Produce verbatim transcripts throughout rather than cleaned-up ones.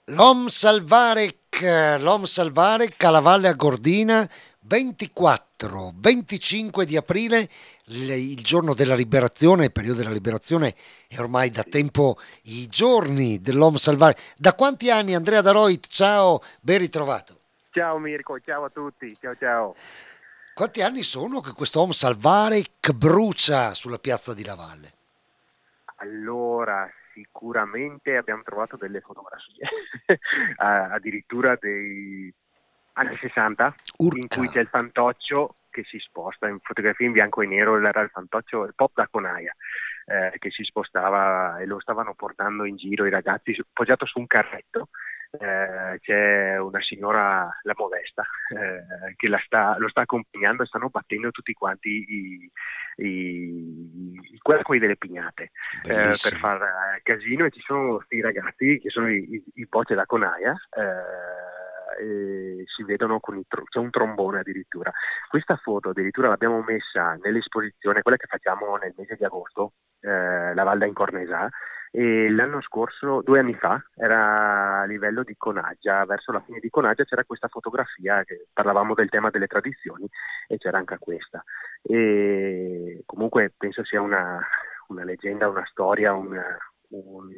L'Om Salvarec, l'Om Salvarec alla Valle Agordina, ventiquattro venticinque di aprile, il, il giorno della liberazione, il periodo della liberazione è ormai da Sì. tempo i giorni dell'Om Salvarec. Da quanti anni, Andrea Daroit? Ciao, ben ritrovato. Ciao Mirko, ciao a tutti, ciao ciao. Quanti anni sono che questo Om Salvarec brucia sulla piazza di Lavalle? Allora, sicuramente abbiamo trovato delle fotografie, ah, addirittura dei anni sessanta, in cui Urca, c'è il fantoccio che si sposta, in fotografia in bianco e nero, era il fantoccio, il pop da Conaia, eh, che si spostava e lo stavano portando in giro i ragazzi su- poggiato su un carretto. Eh, c'è una signora, la Modesta, eh, che la sta, lo sta accompagnando e stanno battendo tutti quanti i, i, i querqui delle pignate, eh, per bellissimo. far eh, casino, e ci sono questi ragazzi che sono i, i, i bocce da Conaia, eh, e si vedono con il tro- c'è un trombone addirittura. Questa foto addirittura l'abbiamo messa nell'esposizione, quella che facciamo nel mese di agosto, eh, la Valda in Cornesà, e l'anno scorso, due anni fa, era a livello di Conaggia, verso la fine di Conaggia c'era questa fotografia che parlavamo del tema delle tradizioni e c'era anche questa. E comunque penso sia una, una leggenda, una storia, un, un,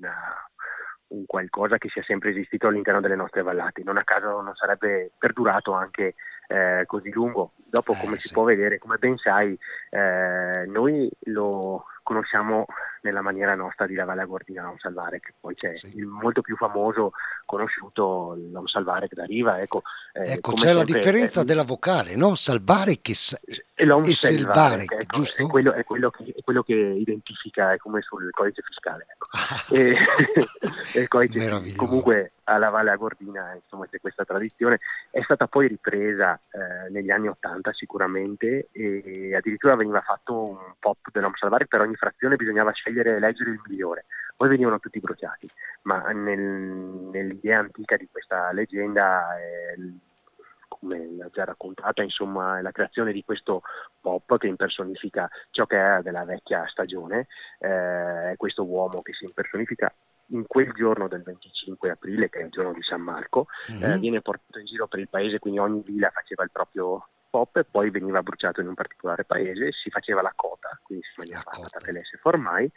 un qualcosa che sia sempre esistito all'interno delle nostre vallate. Non a caso non sarebbe perdurato anche eh, così lungo. Dopo, come Eh si sì, può vedere, come ben sai, eh, noi lo conosciamo nella maniera nostra di La Valle Agordina non salvare, che poi c'è sì. il molto più famoso, conosciuto non salvare da Riva, ecco, eh, Ecco, come c'è la sempre differenza eh, della vocale, no? Salvare che sa- e l'on e selvare, selvare, che ecco, è, giusto? quello, è, quello che, è quello che identifica, è come sul codice fiscale. Ecco. E, Ah, e il codice civile. meraviglioso. Comunque alla Valle Agordina insomma, c'è questa tradizione, è stata poi ripresa eh, negli anni Ottanta sicuramente, e addirittura veniva fatto un pop dell'Om Salvare, per ogni frazione bisognava scegliere e leggere il migliore, poi venivano tutti bruciati, ma nel, nell'idea antica di questa leggenda, eh, come l'ha già raccontata, insomma, è la creazione di questo pop che impersonifica ciò che è della vecchia stagione, eh, questo uomo che si impersonifica in quel giorno del venticinque aprile, che è il giorno di San Marco, eh, Mhm. viene portato in giro per il paese, quindi ogni villa faceva il proprio pop e poi veniva bruciato in un particolare paese, si faceva la cota, quindi si La mangiava cotta. patate lesse formai,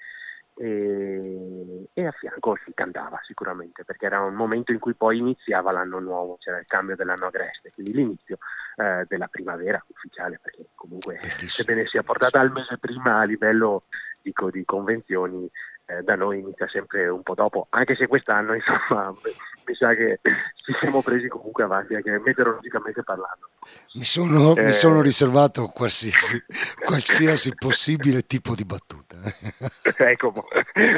e, e a fianco si cantava sicuramente, perché era un momento in cui poi iniziava l'anno nuovo, c'era il cambio dell'anno agreste, quindi l'inizio eh, della primavera ufficiale, perché comunque Bellissimo, sebbene sia portata bellissimo. al mese prima a livello dico, di convenzioni, eh, da noi inizia sempre un po' dopo, anche se quest'anno insomma mi sa che ci siamo presi comunque avanti, anche meteorologicamente parlando. Mi sono, mi sono Eh, riservato qualsiasi, qualsiasi possibile tipo di battuta. ecco, mo.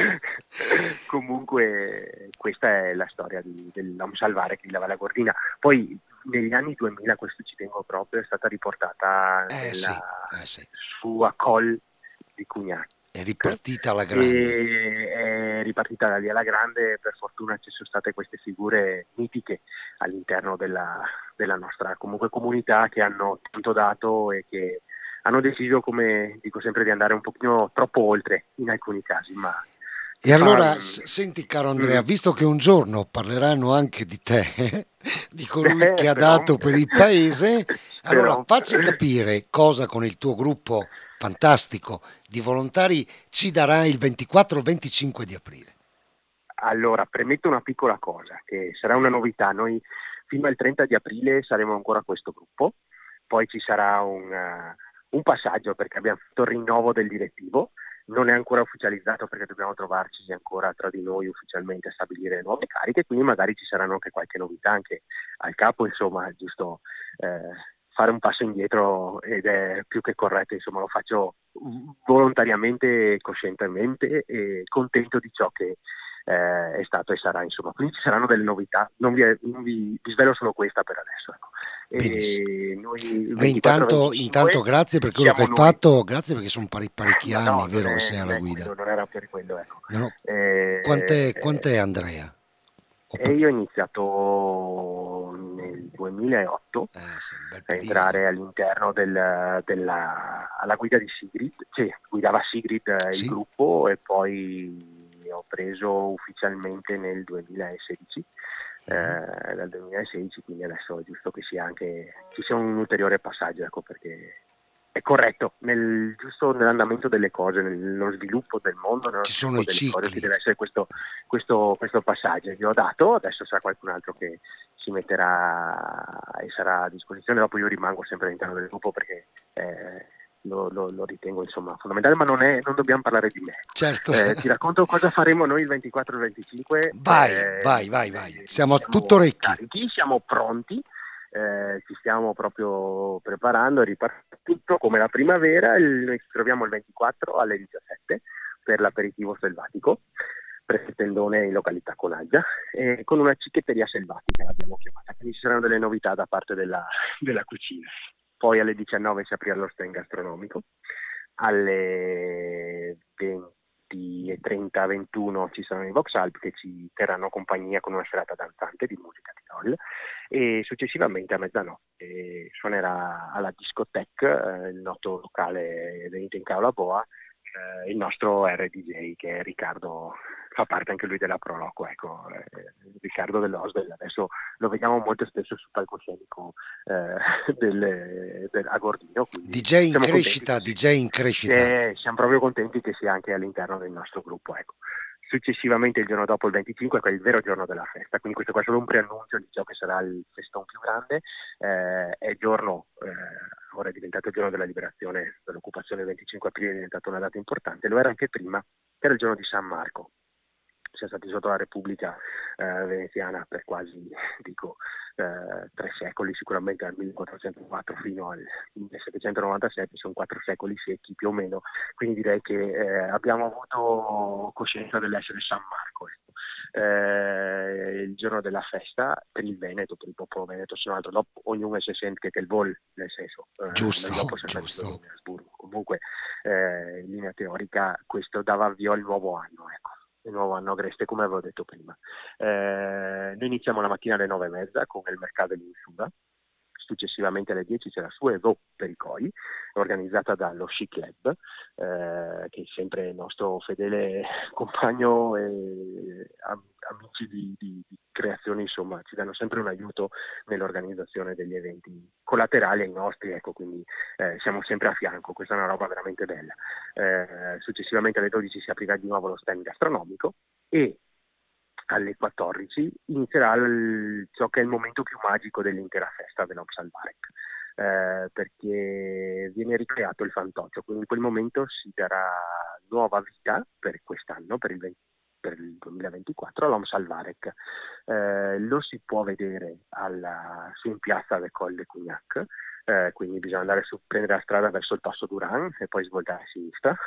Comunque questa è la storia di, dell'Om Salvare che di La Valle Gordina. Poi negli anni duemila, questo ci tengo proprio, è stata riportata Eh sì, nella, eh sì, su Col di Cugnac, è ripartita alla grande. e è ripartita da lì alla grande. Per fortuna ci sono state queste figure mitiche all'interno della, della nostra comunque comunità, che hanno tanto dato e che hanno deciso, come dico sempre, di andare un pochino troppo oltre in alcuni casi, ma E mi fa... allora, mm, s- senti caro Andrea, mm, visto che un giorno parleranno anche di te, di colui eh, che ha speriamo, dato per il paese, allora speriamo. facci capire cosa con il tuo gruppo fantastico di volontari ci darà il ventiquattro venticinque di aprile. Allora, premetto una piccola cosa, che sarà una novità. Noi fino al trenta di aprile saremo ancora questo gruppo, poi ci sarà un, eh, un passaggio, perché abbiamo fatto il rinnovo del direttivo, non è ancora ufficializzato perché dobbiamo trovarci ancora tra di noi ufficialmente a stabilire nuove cariche, quindi magari ci saranno anche qualche novità anche al capo, insomma, è giusto eh, fare un passo indietro, ed è più che corretto, insomma, lo faccio volontariamente e coscientemente e contento di ciò che eh, è stato e sarà, insomma. Quindi ci saranno delle novità, non vi, non vi, vi svelo solo questa per adesso, ecco. Benissimo. E noi Beh, intanto, intanto ventiquattro venticinque grazie per quello che siamo hai noi. fatto, grazie perché sono pare- parecchi Ma no, anni, non vero che è, sei non alla è guida. quello, non era per quello, ecco. No, no. Eh, Quant'è, quant'è Andrea? O e per- io ho iniziato nel duemilaotto Eh, sì, un bel a periodo. entrare all'interno del, della, alla guida di Sigrid, cioè guidava Sigrid eh, il Sì? gruppo, e poi ho preso ufficialmente nel duemilasedici, eh, dal duemilasedici, quindi adesso è giusto che sia anche, ci sia un ulteriore passaggio, ecco, perché è corretto, nel, giusto nell'andamento delle cose, nello sviluppo del mondo, nello Ci sono sviluppo i delle cose, cicli. ci deve essere questo, questo, questo passaggio. Vi ho dato, adesso sarà qualcun altro che si metterà e sarà a disposizione, dopo io rimango sempre all'interno del gruppo perché eh, lo, lo, lo ritengo insomma fondamentale, ma non, è, non dobbiamo parlare di me. Certo. Eh, ti racconto cosa faremo noi il ventiquattro e il venticinque. Vai, eh, vai, vai, vai. eh, Siamo tutto siamo orecchi. carichi, siamo pronti. Eh, ci stiamo proprio preparando e ripartendo tutto come la primavera. Il, noi ci troviamo il ventiquattro alle diciassette per l'aperitivo selvatico presso il tendone in località Conaggia, eh, con una cicchetteria selvatica l'abbiamo chiamata, quindi ci saranno delle novità da parte della, della cucina. Poi alle diciannove si aprirà lo stand gastronomico, alle venti e trenta ventuno ci saranno i Vox Alp che ci terranno compagnia con una serata danzante di musica tirol, e successivamente a mezzanotte suonerà alla discoteca, eh, il noto locale venito in Caola Boa, eh, il nostro R D J che è Riccardo, fa parte anche lui della Proloco, ecco, eh, Riccardo dell'Oswell, adesso lo vediamo molto spesso sul palcoscenico eh, del, del, a Gordino, quindi D J in siamo crescita, contenti, D J in crescita. eh, siamo proprio contenti che sia anche all'interno del nostro gruppo, ecco. Successivamente il giorno dopo, il venticinque, è il vero giorno della festa, quindi questo qua è solo un preannuncio di ciò che sarà il festone più grande. Eh, è il giorno, eh, ora è diventato il giorno della liberazione dall'occupazione, il venticinque aprile è diventata una data importante, lo era anche prima, che era il giorno di San Marco. Siamo stati sotto la Repubblica eh, veneziana per quasi, dico, eh, tre secoli, sicuramente dal millequattrocentoquattro fino al millesettecentonovantasette, sono quattro secoli secchi più o meno, quindi direi che eh, abbiamo avuto coscienza dell'essere San Marco. Ecco. Eh, il giorno della festa per il Veneto, per il popolo veneto, se non altro, dopo ognuno si sente che il vol, nel senso, eh, Giusto, noi dopo siamo giusto. stati a Asburgo. Comunque, eh, in linea teorica, questo dava avvio al nuovo anno, ecco. Il nuovo anno agreste, come avevo detto prima. Eh, noi iniziamo la mattina alle nove e mezza con il mercato dell'insula, successivamente alle dieci c'è la sua Evo per i Coi, organizzata dallo Sci Club, eh, che è sempre il nostro fedele compagno e am- amici di, di, di creazione, insomma, ci danno sempre un aiuto nell'organizzazione degli eventi collaterali ai nostri, ecco, quindi eh, siamo sempre a fianco, questa è una roba veramente bella. Eh, successivamente alle dodici si aprirà di nuovo lo stand gastronomico e alle quattordici inizierà il, ciò che è il momento più magico dell'intera festa dell'Ops al Varec, eh, perché viene ricreato il fantoccio, quindi in quel momento si darà nuova vita per quest'anno, per il, venti, per il duemilaventiquattro, all'Oms al Varec. Eh, lo si può vedere alla, su in piazza del Colle Cugnac, eh, quindi bisogna andare su, prendere la strada verso il Passo Duran e poi svoltare a sinistra.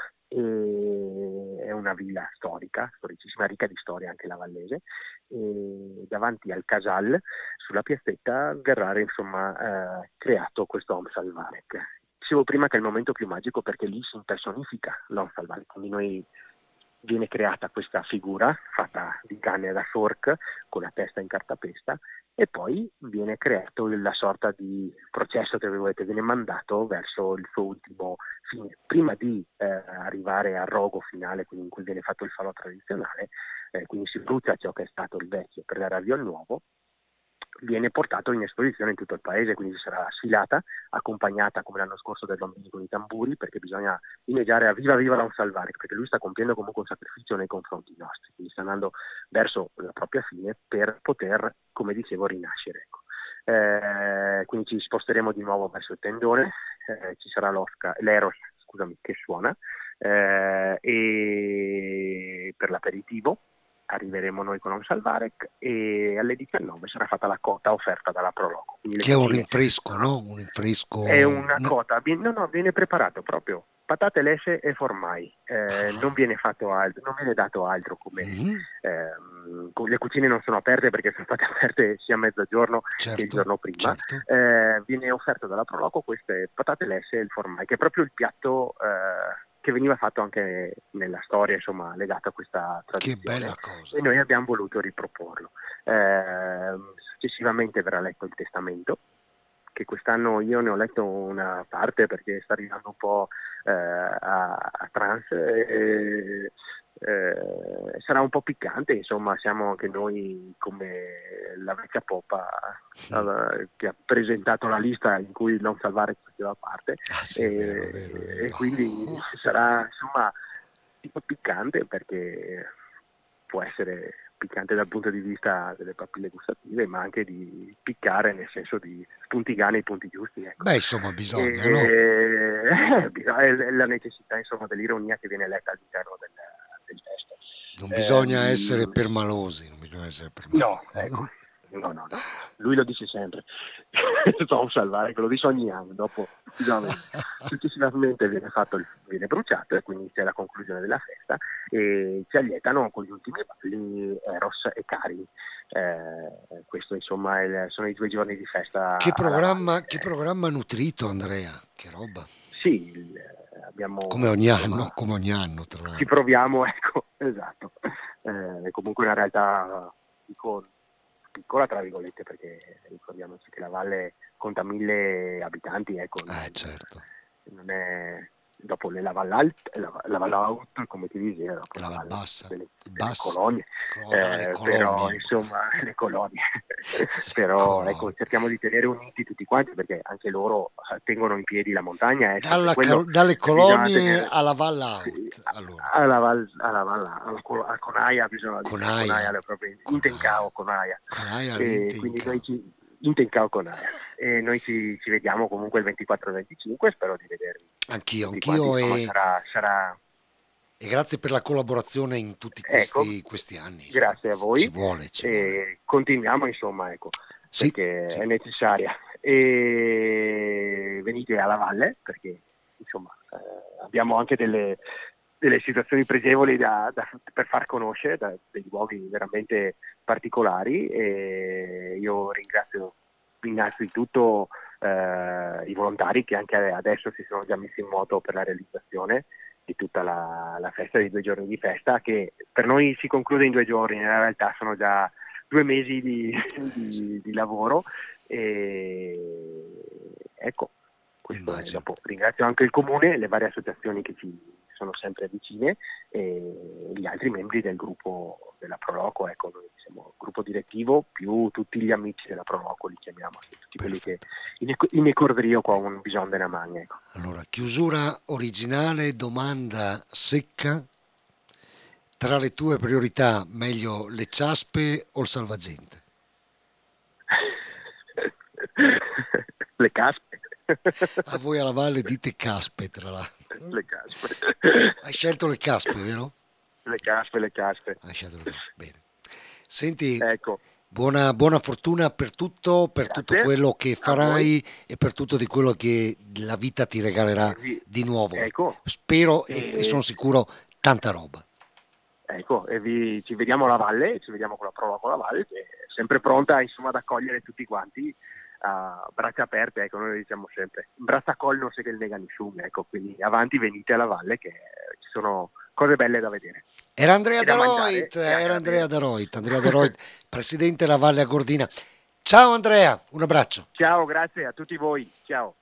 E è una villa storica, storicissima, ricca di storia anche la Vallese, e davanti al Casal, sulla piazzetta, verrà insomma eh, creato questo Om Salvarek. Dicevo prima che è il momento più magico perché lì si impersonifica l'Om Salvarek, quindi noi viene creata questa figura fatta di canne da fork con la testa in cartapesta e poi viene creato la sorta di processo che volete, viene mandato verso il suo ultimo fine. Prima di eh, arrivare al rogo finale, quindi in cui viene fatto il falò tradizionale, eh, quindi si brucia ciò che è stato il vecchio per dare avvio al nuovo, viene portato in esposizione in tutto il paese, quindi ci sarà la sfilata accompagnata come l'anno scorso dai bambini con i tamburi, perché bisogna inneggiare a viva viva la un salvare, perché lui sta compiendo comunque un sacrificio nei confronti nostri, quindi sta andando verso la propria fine per poter, come dicevo, rinascere. Ecco. Eh, quindi ci sposteremo di nuovo verso il tendone, eh, ci sarà l'Eros, scusami, che suona, eh, e per l'aperitivo arriveremo noi con un Salvarec e alle diciannove sarà fatta la cota offerta dalla Proloco. Che è un rinfresco, no? Un rinfresco... È una no. cota, no, no, viene preparato proprio patate, lesce e formai, eh, non viene fatto altro, non viene dato altro come Mm-hmm. ehm, le cucine non sono aperte perché sono state aperte sia a mezzogiorno Certo, che il giorno prima. certo. Eh, viene offerto dalla Proloco queste patate, lesce e il formai, che è proprio il piatto eh, che veniva fatto anche nella storia, insomma, legato a questa tradizione. Che bella cosa. E noi abbiamo voluto riproporlo. Eh, successivamente verrà letto il testamento, che quest'anno io ne ho letto una parte perché sta arrivando un po' eh, a, a trans e, eh, sarà un po' piccante, insomma, siamo anche noi come la vecchia poppa eh, che ha presentato la lista in cui non salvare faceva parte, Ah, sì, è vero, è e, vero, è e vero. quindi sarà insomma tipo piccante, perché può essere piccante dal punto di vista delle papille gustative, ma anche di piccare nel senso di spuntigare i punti giusti, ecco. Beh, insomma, bisogna, no? E, eh, bisogna- è la necessità, insomma, dell'ironia che viene letta all'interno del, del testo. Non bisogna essere Ehm, permalosi, non bisogna essere no, ecco, permalosi. no, no, no. Lui lo dice sempre. Tom Salvare, che lo dice ogni anno, dopo successivamente, successivamente viene fatto il, viene bruciato e quindi c'è la conclusione della festa e ci allietano con gli ultimi balli Eros e Cari. Eh, questo insomma è il- sono i due giorni di festa Che alla programma, valle. che programma nutrito, Andrea, che roba. Sì, il- Come abbiamo ogni anno, insomma, come ogni anno, tra ci l'altro. proviamo, ecco, esatto. Eh, è comunque una realtà, dico, piccola tra virgolette, perché ricordiamoci che la valle conta mille abitanti, ecco, non, Eh, certo. non è dopo la Val Alt, la, la Val Aut, come ti dicevo, dopo E la la Val valle Bassa, delle, il delle Basso, colonie, Colo- ah, le eh, però colonie, insomma le colonie, le però ecco, colonie. cerchiamo di tenere uniti tutti quanti, perché anche loro eh, tengono in piedi la montagna, è sempre Dalla quello cal- dalle che bisogna colonie tenere. alla Val Sì, Out, allora, alla Val, alla Val, alla, Col- a Conaia bisogna dire, a Conaia, Conaia è proprio Conaia, Intencao, Conaia, Conaia e quindi l'Intenca. noi ci Intencao Conaia, e noi ci, ci vediamo comunque il ventiquattro e venticinque, spero di vedervi Anch'io, tutti quanti, anch'io insomma e, sarà, sarà e grazie per la collaborazione in tutti ecco, questi, questi anni, insomma, grazie a ci voi, vuole, ci vuole. e continuiamo insomma, ecco, Sì, perché sì, è necessaria, e venite alla valle, perché insomma eh, abbiamo anche delle, delle situazioni pregevoli da, da- per far conoscere, da, dei luoghi veramente particolari, e io ringrazio innanzitutto eh, i volontari che anche adesso si sono già messi in moto per la realizzazione di tutta la, la festa, di due giorni di festa, che per noi si conclude in due giorni, nella realtà sono già due mesi di, eh, sì, di- di lavoro, e ecco, questo è. immagino. Dopo ringrazio anche il comune, le varie associazioni che ci sono sempre vicine, e gli altri membri del gruppo della Proloco, ecco, noi siamo il gruppo direttivo più tutti gli amici della Proloco, li chiamiamo, tutti quelli che Perfetto. in, in Ecordrio qua un bisogno della magna, ecco. Allora, chiusura originale, domanda secca. Tra le tue priorità, meglio le ciaspe o il salvagente? Le caspe. A voi alla valle dite caspe, tra l'altro. Le caspe. Hai scelto le caspe, vero? Le caspe, le caspe. Hai scelto le caspe. Bene. Senti, Ecco, buona, buona fortuna per tutto, per tutto grazie quello che a voi. farai e per tutto di quello che la vita ti regalerà E vi, di nuovo. ecco, Spero e, e sono e, sicuro tanta roba. ecco, e vi, ci vediamo alla valle, ci vediamo con la prova con la valle, che è sempre pronta insomma ad accogliere tutti quanti a braccia aperte, ecco, noi diciamo sempre, braccia col non se che il nega nessuno, ecco, quindi avanti venite alla valle che ci sono cose belle da vedere Era Andrea e da mangiare Daroit, e anche era da Andrea bere. Daroit, Andrea Daroit, presidente della Valle Agordina. Ciao Andrea, un abbraccio. Ciao, grazie a tutti voi, ciao.